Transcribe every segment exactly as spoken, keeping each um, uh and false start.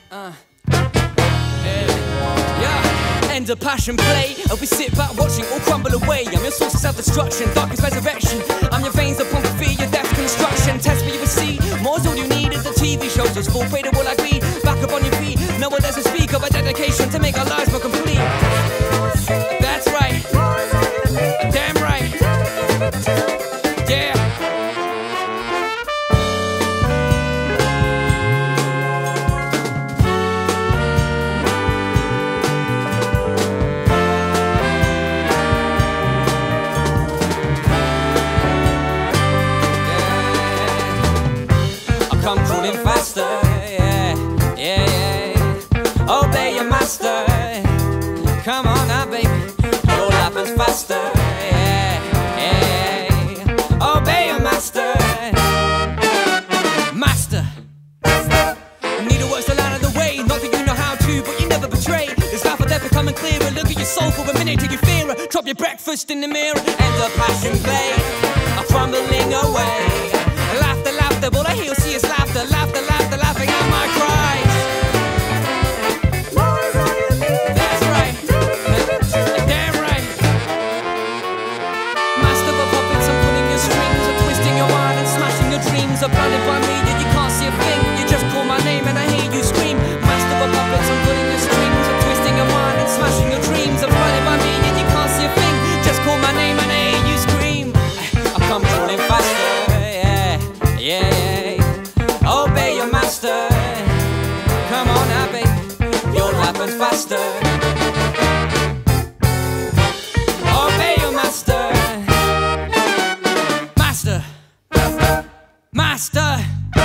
Uh, yeah, yeah. End of passion play. And we sit back watching all crumble away. I'm your source of self-destruction, darkest resurrection. I'm your veins that pump for fear, your death's construction. Test me, you will see. More's all you need is the T V shows. Just fall prey to all I be. Back up on your feet. No one doesn't speak of a dedication to make our lives more complete. That's right. Damn right. Yeah. Come crawling faster, yeah, yeah, yeah. Obey your master. Come on now, baby. Your life is faster, yeah, yeah, yeah. Obey your master. Master. Needlework's the line of the way. Not that you know how to, but you never betray. This life or death becoming clearer. Look at your soul for a minute till you fear it. Drop your breakfast in the mirror. End the passion play. I'm crumbling away. Laughter, laughter, all I hear see is laughter, laughter, laughter, laughing at my cries. That's right, damn right. Master of puppets, I'm pulling your strings, I'm twisting your mind and smashing your dreams. I'm blinded by me, yet you can't see a thing. You just call my name and I hear you scream. Master of puppets, I'm pulling your strings, I'm twisting your mind and smashing your dreams. I'm blinded by me, yet you can't see a thing. Just call my name and I hear you scream. I come crawling faster. Yeah, yeah, obey your master. Come on now, baby, you'll happen faster. Obey your master. Master. Master.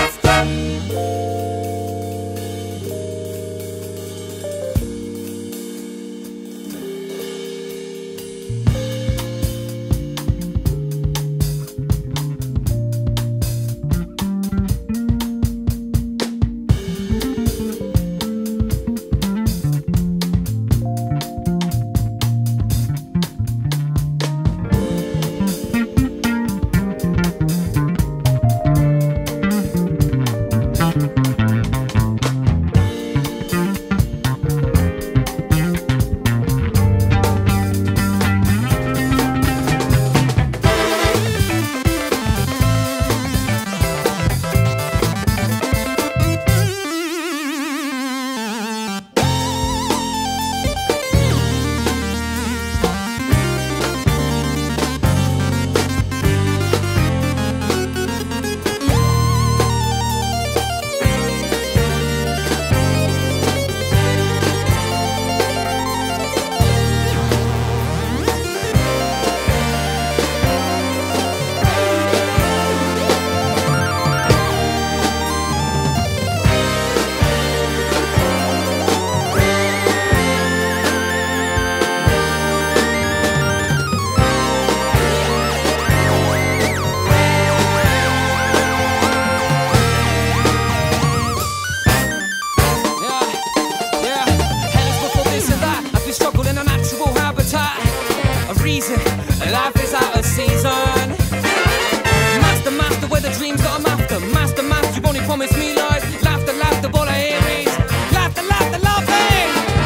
Life is out of season. Master, master, where the dreams that I'm after. Master, master, you've only promised me life. Laughter, laughter, all I hear is laughter, laughter, laughing.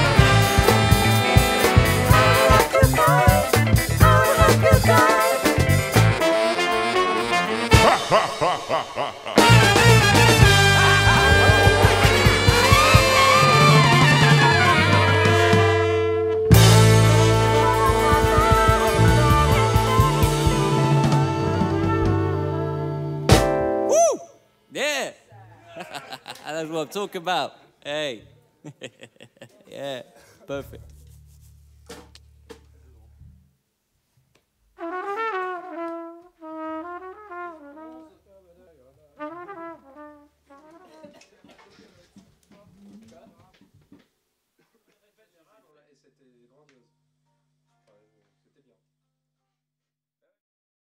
Yeah, that's what I'm talking about. Hey, yeah, perfect.